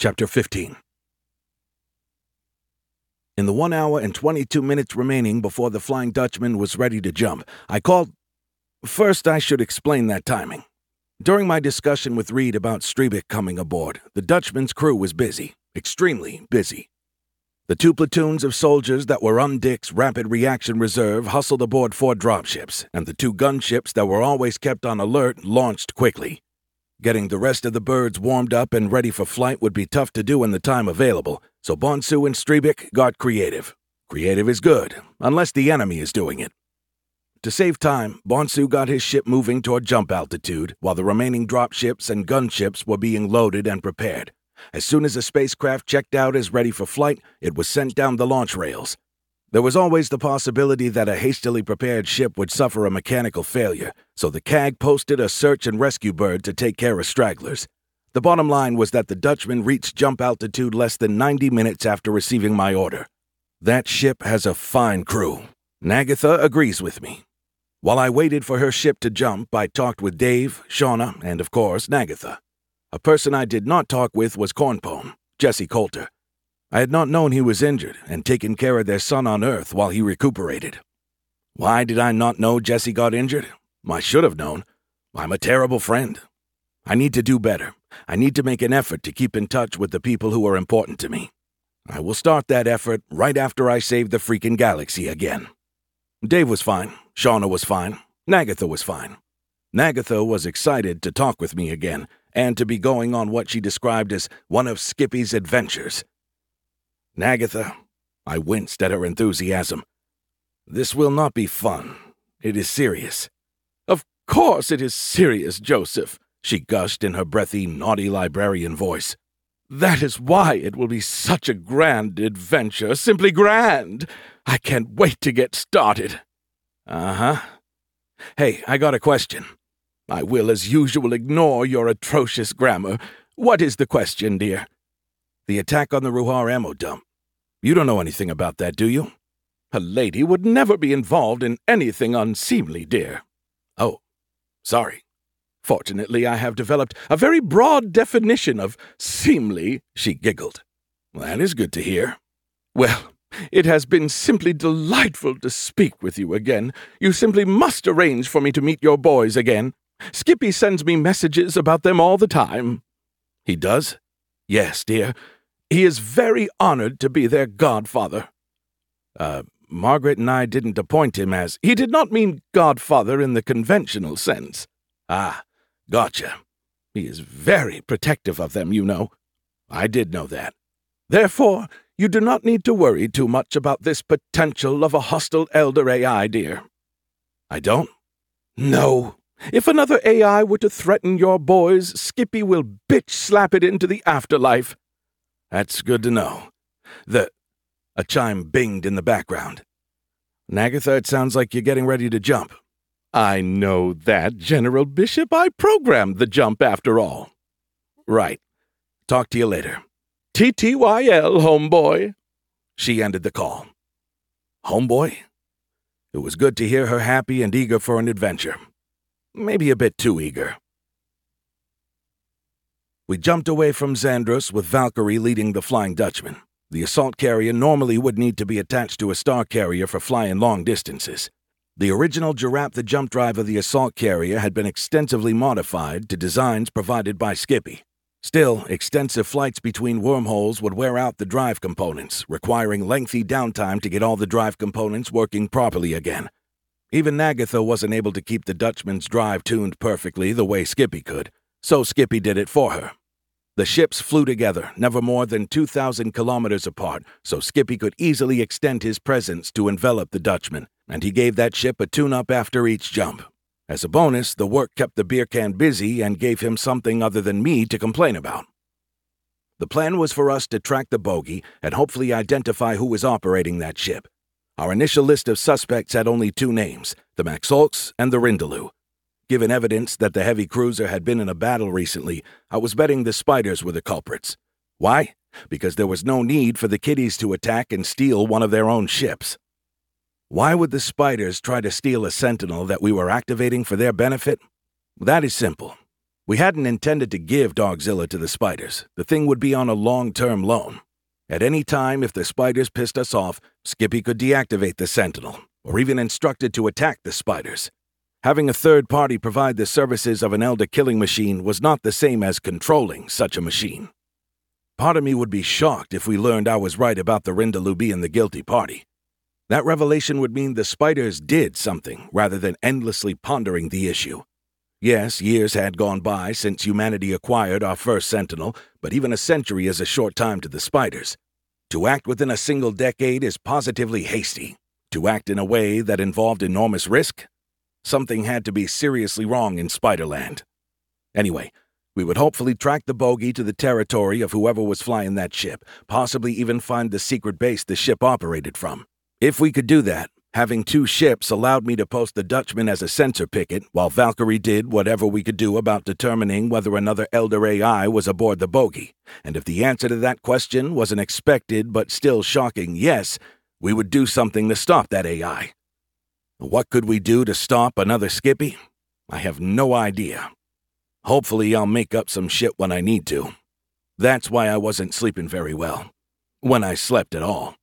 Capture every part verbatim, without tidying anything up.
Chapter fifteen. In the one hour and twenty-two minutes remaining before the Flying Dutchman was ready to jump, I called... First, I should explain that timing. During my discussion with Reed about Streebek coming aboard, the Dutchman's crew was busy, extremely busy. The two platoons of soldiers that were on Dick's Rapid Reaction Reserve hustled aboard four dropships, and the two gunships that were always kept on alert launched quickly. Getting the rest of the birds warmed up and ready for flight would be tough to do in the time available, so Bonsu and Streebek got creative. Creative is good, unless the enemy is doing it. To save time, Bonsu got his ship moving toward jump altitude, while the remaining dropships and gunships were being loaded and prepared. As soon as the spacecraft checked out as ready for flight, it was sent down the launch rails. There was always the possibility that a hastily prepared ship would suffer a mechanical failure, so the C A G posted a search and rescue bird to take care of stragglers. The bottom line was that the Dutchman reached jump altitude less than ninety minutes after receiving my order. That ship has a fine crew. Nagatha agrees with me. While I waited for her ship to jump, I talked with Dave, Shauna, and of course, Nagatha. A person I did not talk with was Cornpone, Jesse Coulter. I had not known he was injured and taken care of their son on Earth while he recuperated. Why did I not know Jesse got injured? I should have known. I'm a terrible friend. I need to do better. I need to make an effort to keep in touch with the people who are important to me. I will start that effort right after I save the freaking galaxy again. Dave was fine. Shauna was fine. Nagatha was fine. Nagatha was excited to talk with me again and to be going on what she described as one of Skippy's adventures. Nagatha, I winced at her enthusiasm. This will not be fun. It is serious. Of course it is serious, Joseph, she gushed in her breathy, naughty librarian voice. That is why it will be such a grand adventure, simply grand. I can't wait to get started. Uh-huh. Hey, I got a question. I will, as usual, ignore your atrocious grammar. What is the question, dear? The attack on the Ruhar ammo dump. You don't know anything about that, do you? A lady would never be involved in anything unseemly, dear. Oh, sorry. Fortunately, I have developed a very broad definition of seemly, she giggled. That is good to hear. Well, it has been simply delightful to speak with you again. You simply must arrange for me to meet your boys again. Skippy sends me messages about them all the time. He does? Yes, dear. He is very honored to be their godfather. Uh, Margaret and I didn't appoint him as... He did not mean godfather in the conventional sense. Ah, gotcha. He is very protective of them, you know. I did know that. Therefore, you do not need to worry too much about this potential of a hostile elder A I, dear. I don't? No. If another A I were to threaten your boys, Skippy will bitch-slap it into the afterlife. That's good to know. The... A chime binged in the background. Nagatha, it sounds like you're getting ready to jump. I know that, General Bishop. I programmed the jump after all. Right. Talk to you later. T T Y L, homeboy. She ended the call. Homeboy? It was good to hear her happy and eager for an adventure. Maybe a bit too eager. We jumped away from Xandros with Valkyrie leading the Flying Dutchman. The assault carrier normally would need to be attached to a star carrier for flying long distances. The original Giraffe the jump drive of the assault carrier had been extensively modified to designs provided by Skippy. Still, extensive flights between wormholes would wear out the drive components, requiring lengthy downtime to get all the drive components working properly again. Even Nagatha wasn't able to keep the Dutchman's drive tuned perfectly the way Skippy could, so Skippy did it for her. The ships flew together, never more than two thousand kilometers apart, so Skippy could easily extend his presence to envelop the Dutchman, and he gave that ship a tune-up after each jump. As a bonus, the work kept the beer can busy and gave him something other than me to complain about. The plan was for us to track the bogey and hopefully identify who was operating that ship. Our initial list of suspects had only two names, the Maxolks and the Rindaloo. Given evidence that the heavy cruiser had been in a battle recently, I was betting the Spiders were the culprits. Why? Because there was no need for the kiddies to attack and steal one of their own ships. Why would the Spiders try to steal a Sentinel that we were activating for their benefit? That is simple. We hadn't intended to give Dogzilla to the spiders. The thing would be on a long-term loan. At any time, if the spiders pissed us off, Skippy could deactivate the Sentinel, or even instruct it to attack the spiders. Having a third party provide the services of an Elder killing machine was not the same as controlling such a machine. Part of me would be shocked if we learned I was right about the Rindalu being the guilty party. That revelation would mean the spiders did something rather than endlessly pondering the issue. Yes, years had gone by since humanity acquired our first Sentinel, but even a century is a short time to the spiders. To act within a single decade is positively hasty. To act in a way that involved enormous risk? Something had to be seriously wrong in Spiderland. Anyway, we would hopefully track the bogey to the territory of whoever was flying that ship, possibly even find the secret base the ship operated from. If we could do that, having two ships allowed me to post the Dutchman as a sensor picket, while Valkyrie did whatever we could do about determining whether another Elder A I was aboard the bogey. And if the answer to that question was an expected but still shocking yes, we would do something to stop that A I. What could we do to stop another Skippy? I have no idea. Hopefully I'll make up some shit when I need to. That's why I wasn't sleeping very well. When I slept at all.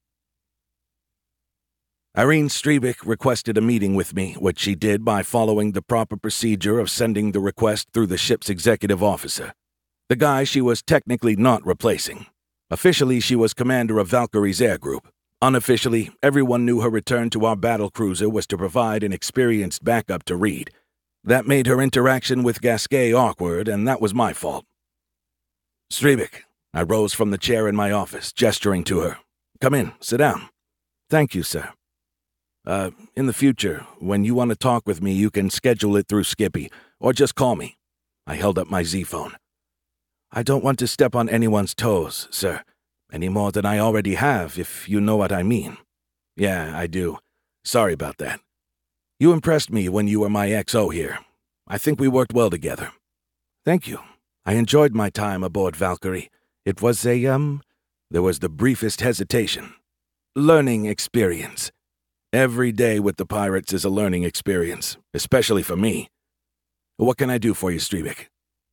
Irene Strebick requested a meeting with me, which she did by following the proper procedure of sending the request through the ship's executive officer, the guy she was technically not replacing. Officially, she was commander of Valkyrie's air group. Unofficially, everyone knew her return to our battlecruiser was to provide an experienced backup to Reed. That made her interaction with Gasquet awkward, and that was my fault. Strebick, I rose from the chair in my office, gesturing to her. Come in, sit down. Thank you, sir. Uh, in the future, when you want to talk with me, you can schedule it through Skippy, or just call me. I held up my Z-phone. I don't want to step on anyone's toes, sir, any more than I already have, if you know what I mean. Yeah, I do. Sorry about that. You impressed me when you were my X O here. I think we worked well together. Thank you. I enjoyed my time aboard Valkyrie. It was a, um, there was the briefest hesitation. Learning experience. Every day with the pirates is a learning experience, especially for me. What can I do for you, Strebick?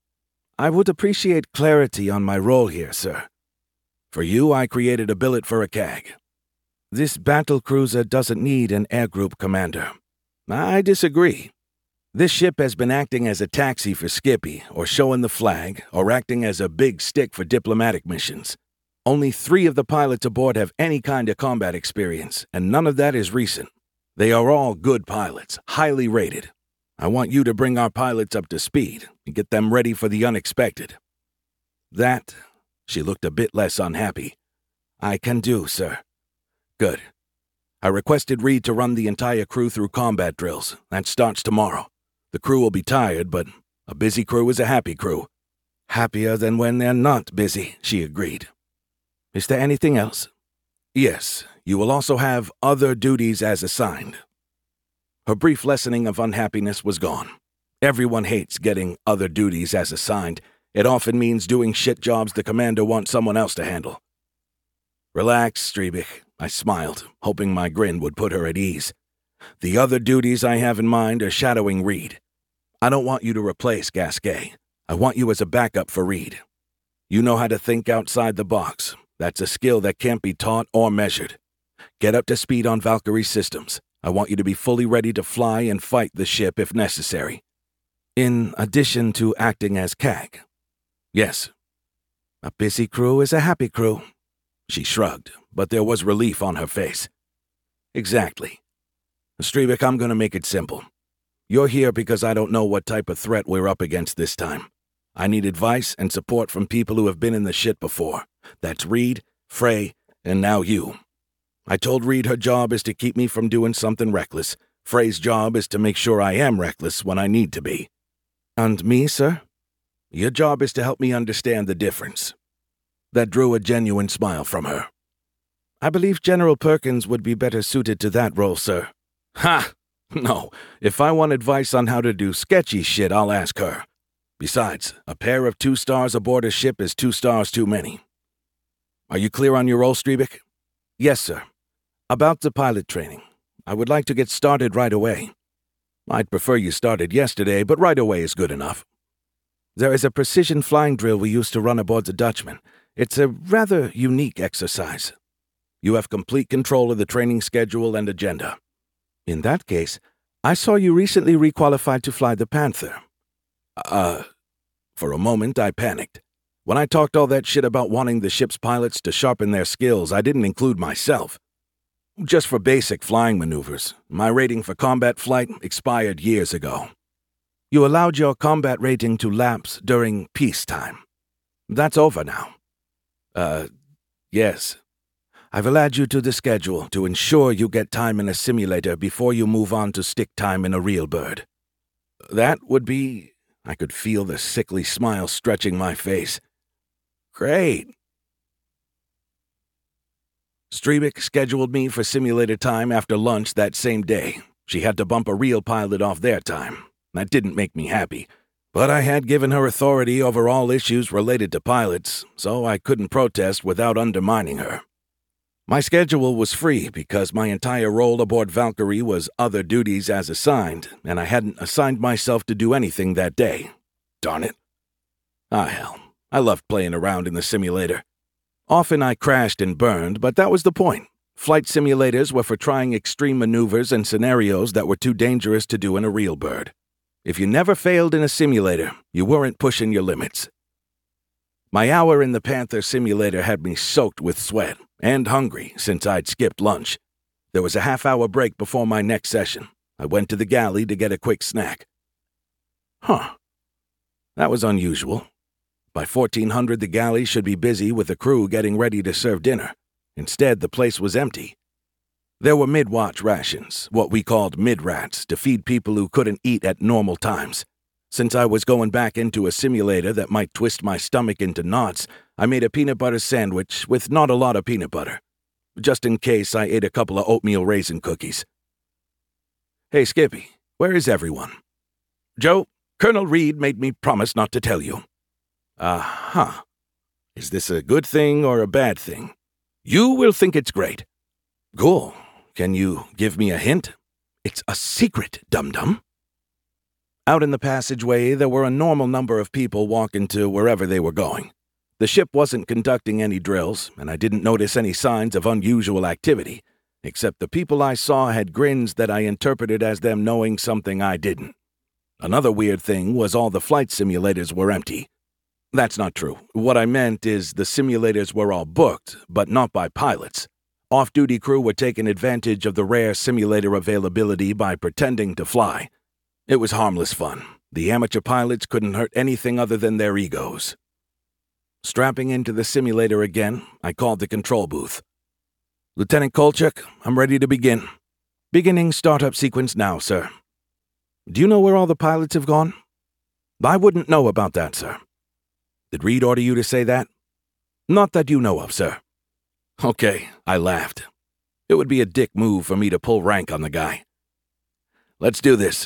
I would appreciate clarity on my role here, sir. For you, I created a billet for a C A G. This battlecruiser doesn't need an air group commander. I disagree. This ship has been acting as a taxi for Skippy, or showing the flag, or acting as a big stick for diplomatic missions. Only three of the pilots aboard have any kind of combat experience, and none of that is recent. They are all good pilots, highly rated. I want you to bring our pilots up to speed and get them ready for the unexpected. That, she looked a bit less unhappy. I can do, sir. Good. I requested Reed to run the entire crew through combat drills. That starts tomorrow. The crew will be tired, but a busy crew is a happy crew. Happier than when they're not busy, she agreed. Is there anything else? Yes, you will also have other duties as assigned. Her brief lessening of unhappiness was gone. Everyone hates getting other duties as assigned. It often means doing shit jobs the commander wants someone else to handle. Relax, Strebick, I smiled, hoping my grin would put her at ease. The other duties I have in mind are shadowing Reed. I don't want you to replace Gasquet. I want you as a backup for Reed. You know how to think outside the box. That's a skill that can't be taught or measured. Get up to speed on Valkyrie systems. I want you to be fully ready to fly and fight the ship if necessary. In addition to acting as C A G. Yes. A busy crew is a happy crew. She shrugged, but there was relief on her face. Exactly. Strebick, I'm going to make it simple. You're here because I don't know what type of threat we're up against this time. I need advice and support from people who have been in the shit before. That's Reed, Frey, and now you. I told Reed her job is to keep me from doing something reckless. Frey's job is to make sure I am reckless when I need to be. And me, sir? Your job is to help me understand the difference. That drew a genuine smile from her. I believe General Perkins would be better suited to that role, sir. Ha! No, if I want advice on how to do sketchy shit, I'll ask her. Besides, a pair of two stars aboard a ship is two stars too many. Are you clear on your role, Strebick? Yes, sir. About the pilot training. I would like to get started right away. I'd prefer you started yesterday, but right away is good enough. There is a precision flying drill we used to run aboard the Dutchman. It's a rather unique exercise. You have complete control of the training schedule and agenda. In that case, I saw you recently requalified to fly the Panther. Uh, for a moment I panicked. When I talked all that shit about wanting the ship's pilots to sharpen their skills, I didn't include myself. Just for basic flying maneuvers. My rating for combat flight expired years ago. You allowed your combat rating to lapse during peacetime. That's over now. Uh, yes. I've allowed you to the schedule to ensure you get time in a simulator before you move on to stick time in a real bird. That would be... I could feel the sickly smile stretching my face. Great. Strebick scheduled me for simulator time after lunch that same day. She had to bump a real pilot off their time. That didn't make me happy, but I had given her authority over all issues related to pilots, so I couldn't protest without undermining her. My schedule was free because my entire role aboard Valkyrie was other duties as assigned, and I hadn't assigned myself to do anything that day. Darn it. Ah, hell. I loved playing around in the simulator. Often I crashed and burned, but that was the point. Flight simulators were for trying extreme maneuvers and scenarios that were too dangerous to do in a real bird. If you never failed in a simulator, you weren't pushing your limits. My hour in the Panther simulator had me soaked with sweat and hungry since I'd skipped lunch. There was a half-hour break before my next session. I went to the galley to get a quick snack. Huh. That was unusual. By fourteen hundred, the galley should be busy with the crew getting ready to serve dinner. Instead, the place was empty. There were mid-watch rations, what we called mid-rats, to feed people who couldn't eat at normal times. Since I was going back into a simulator that might twist my stomach into knots, I made a peanut butter sandwich with not a lot of peanut butter, just in case I ate a couple of oatmeal raisin cookies. Hey, Skippy, where is everyone? Joe, Colonel Reed made me promise not to tell you. Uh-huh. Is this a good thing or a bad thing? You will think it's great. Cool. Can you give me a hint? It's a secret, dum-dum. Out in the passageway, there were a normal number of people walking to wherever they were going. The ship wasn't conducting any drills, and I didn't notice any signs of unusual activity, except the people I saw had grins that I interpreted as them knowing something I didn't. Another weird thing was all the flight simulators were empty. That's not true. What I meant is the simulators were all booked, but not by pilots. Off-duty crew were taking advantage of the rare simulator availability by pretending to fly. It was harmless fun. The amateur pilots couldn't hurt anything other than their egos. Strapping into the simulator again, I called the control booth. Lieutenant Kolchak, I'm ready to begin. Beginning startup sequence now, sir. Do you know where all the pilots have gone? I wouldn't know about that, sir. Did Reed order you to say that? Not that you know of, sir. Okay, I laughed. It would be a dick move for me to pull rank on the guy. Let's do this.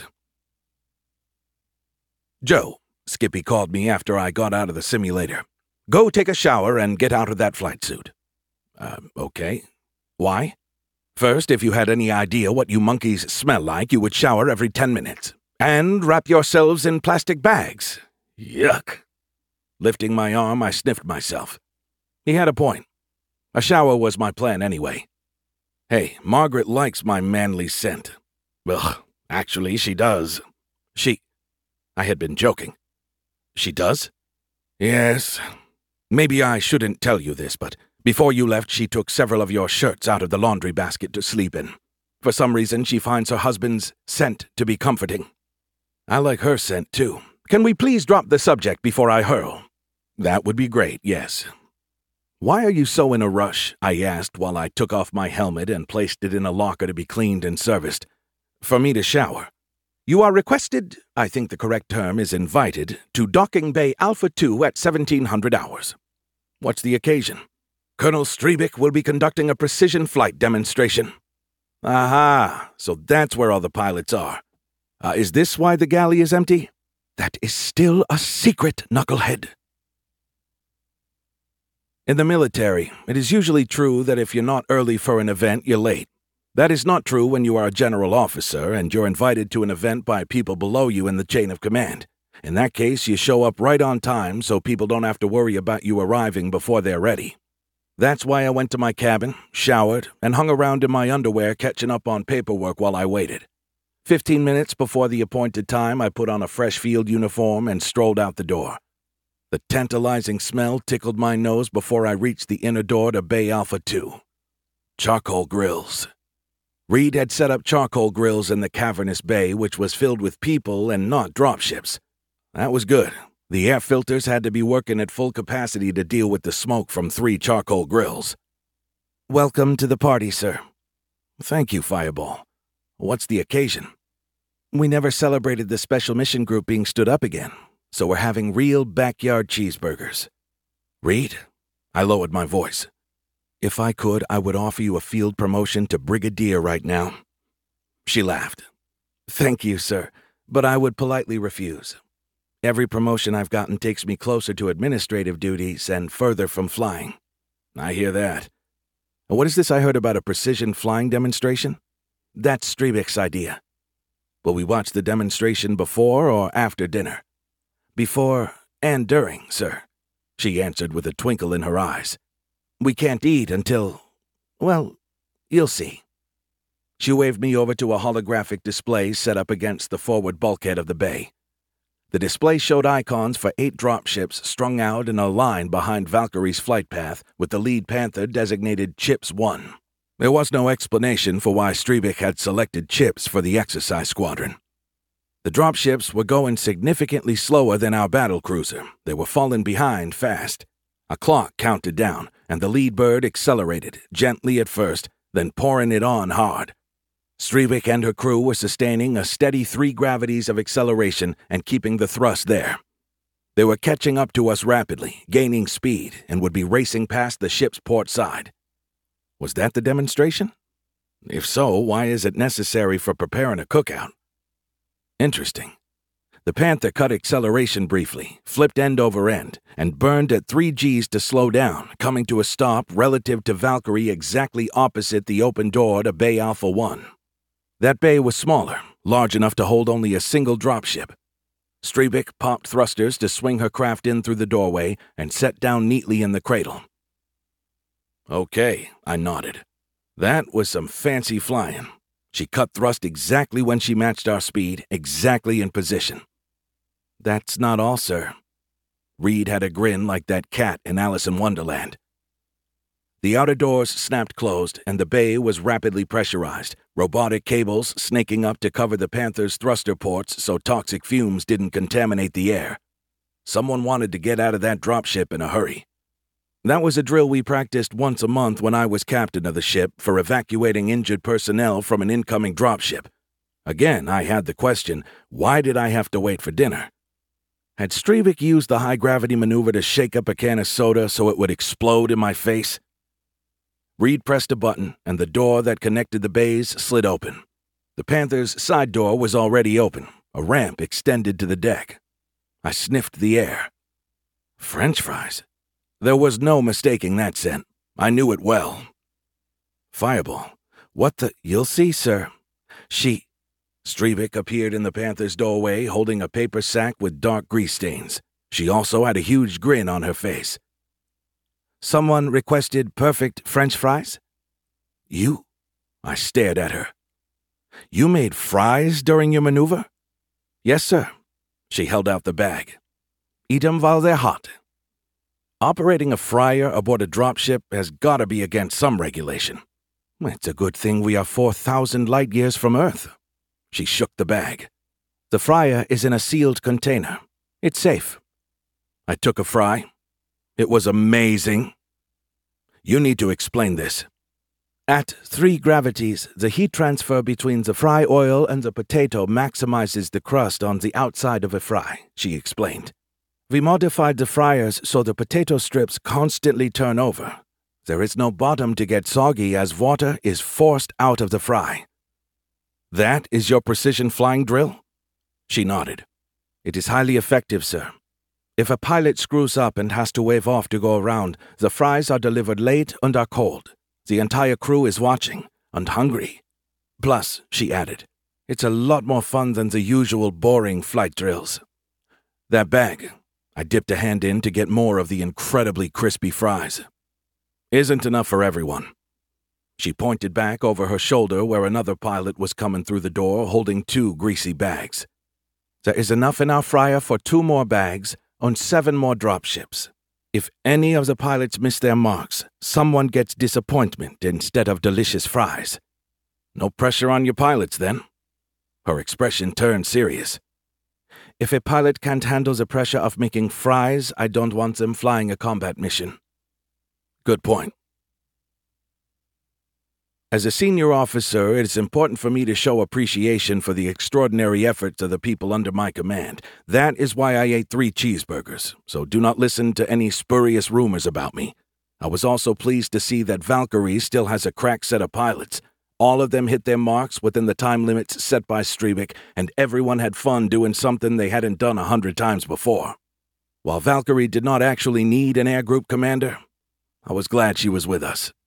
Joe, Skippy called me after I got out of the simulator. Go take a shower and get out of that flight suit. Uh, okay. Why? First, if you had any idea what you monkeys smell like, you would shower every ten minutes. And wrap yourselves in plastic bags. Yuck. Lifting my arm, I sniffed myself. He had a point. A shower was my plan anyway. Hey, Margaret likes my manly scent. Well, actually, she does. She... I had been joking. She does? Yes. Maybe I shouldn't tell you this, but before you left, she took several of your shirts out of the laundry basket to sleep in. For some reason, she finds her husband's scent to be comforting. I like her scent, too. Can we please drop the subject before I hurl? That would be great, yes. Why are you so in a rush? I asked while I took off my helmet and placed it in a locker to be cleaned and serviced. For me to shower. You are requested, I think the correct term is invited, to Docking Bay Alpha two at seventeen hundred hours. What's the occasion? Colonel Strebick will be conducting a precision flight demonstration. Aha, so that's where all the pilots are. Uh, is this why the galley is empty? That is still a secret, knucklehead. In the military, it is usually true that if you're not early for an event, you're late. That is not true when you are a general officer and you're invited to an event by people below you in the chain of command. In that case, you show up right on time so people don't have to worry about you arriving before they're ready. That's why I went to my cabin, showered, and hung around in my underwear catching up on paperwork while I waited. Fifteen minutes before the appointed time, I put on a fresh field uniform and strolled out the door. The tantalizing smell tickled my nose before I reached the inner door to Bay Alpha two. Charcoal grills. Reed had set up charcoal grills in the cavernous bay, which was filled with people and not dropships. That was good. The air filters had to be working at full capacity to deal with the smoke from three charcoal grills. "Welcome to the party, sir." "Thank you, Fireball. What's the occasion?" "We never celebrated the Special Mission Group being stood up again, so we're having real backyard cheeseburgers." "Reed?" I lowered my voice. "If I could, I would offer you a field promotion to Brigadier right now." She laughed. "Thank you, sir, but I would politely refuse. Every promotion I've gotten takes me closer to administrative duties and further from flying." "I hear that. What is this I heard about a precision flying demonstration?" "That's Streebek's idea." "Will we watch the demonstration before or after dinner?" "Before and during, sir," she answered with a twinkle in her eyes. "We can't eat until, well, you'll see." She waved me over to a holographic display set up against the forward bulkhead of the bay. The display showed icons for eight dropships strung out in a line behind Valkyrie's flight path, with the lead Panther designated Chips one. There was no explanation for why Streebek had selected Chips for the exercise squadron. The dropships were going significantly slower than our battle cruiser. They were falling behind fast. A clock counted down, and the lead bird accelerated, gently at first, then pouring it on hard. Streebek and her crew were sustaining a steady three gravities of acceleration and keeping the thrust there. They were catching up to us rapidly, gaining speed, and would be racing past the ship's port side. Was that the demonstration? If so, why is it necessary for preparing a cookout? Interesting. The Panther cut acceleration briefly, flipped end over end, and burned at three G's to slow down, coming to a stop relative to Valkyrie exactly opposite the open door to Bay Alpha one. That bay was smaller, large enough to hold only a single dropship. Streebek popped thrusters to swing her craft in through the doorway and set down neatly in the cradle. "Okay," I nodded. "That was some fancy flying." She cut thrust exactly when she matched our speed, exactly in position. "That's not all, sir." Reed had a grin like that cat in Alice in Wonderland. The outer doors snapped closed, and the bay was rapidly pressurized, robotic cables snaking up to cover the Panther's thruster ports so toxic fumes didn't contaminate the air. Someone wanted to get out of that dropship in a hurry. That was a drill we practiced once a month when I was captain of the ship for evacuating injured personnel from an incoming dropship. Again, I had the question, why did I have to wait for dinner? Had Streebek used the high-gravity maneuver to shake up a can of soda so it would explode in my face? Reed pressed a button, and the door that connected the bays slid open. The Panther's side door was already open. A ramp extended to the deck. I sniffed the air. French fries. There was no mistaking that scent. I knew it well. "Fireball. What the—" "You'll see, sir." She... Streebek appeared in the Panther's doorway holding a paper sack with dark grease stains. She also had a huge grin on her face. "Someone requested perfect French fries?" "You?" I stared at her. "You made fries during your maneuver?" "Yes, sir." She held out the bag. "Eat 'em while they're hot." Operating a fryer aboard a dropship has got to be against some regulation. It's a good thing we are four thousand light years from Earth. She shook the bag. "The fryer is in a sealed container. It's safe." I took a fry. It was amazing. "You need to explain this." "At three gravities, the heat transfer between the fry oil and the potato maximizes the crust on the outside of a fry," she explained. "We modified the fryers so the potato strips constantly turn over. There is no bottom to get soggy as water is forced out of the fry." "That is your precision flying drill?" She nodded. "It is highly effective, sir. If a pilot screws up and has to wave off to go around, the fries are delivered late and are cold. The entire crew is watching and hungry. Plus," she added, "it's a lot more fun than the usual boring flight drills." That bag. I dipped a hand in to get more of the incredibly crispy fries. Isn't enough for everyone. She pointed back over her shoulder where another pilot was coming through the door holding two greasy bags. There is enough in our fryer for two more bags on seven more dropships. If any of the pilots miss their marks, someone gets disappointment instead of delicious fries. No pressure on your pilots, then. Her expression turned serious. If a pilot can't handle the pressure of making fries, I don't want them flying a combat mission. Good point. As a senior officer, it is important for me to show appreciation for the extraordinary efforts of the people under my command. That is why I ate three cheeseburgers, so do not listen to any spurious rumors about me. I was also pleased to see that Valkyrie still has a crack set of pilots. All of them hit their marks within the time limits set by Streebik, and everyone had fun doing something they hadn't done a hundred times before. While Valkyrie did not actually need an air group commander, I was glad she was with us.